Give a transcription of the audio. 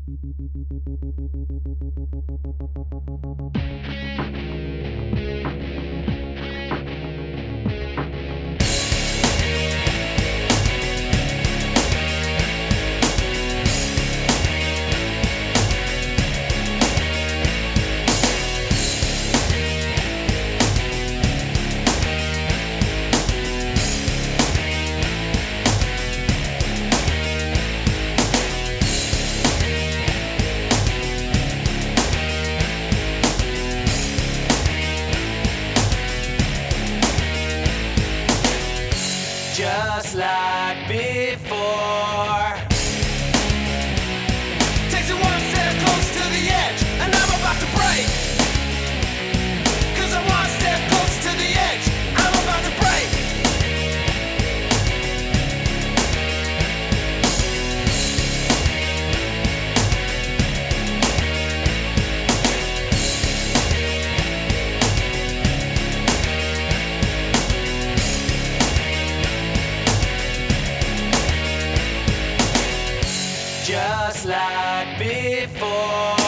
Just like before. Takes it one step closer to the edge, and I'm about to break. 'Cause I'm one step closer to the edge, I'm about to break. Just like before.